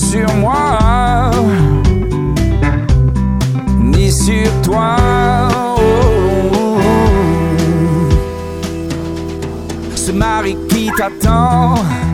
sur moi, ni sur toi. Ce mari qui t'attend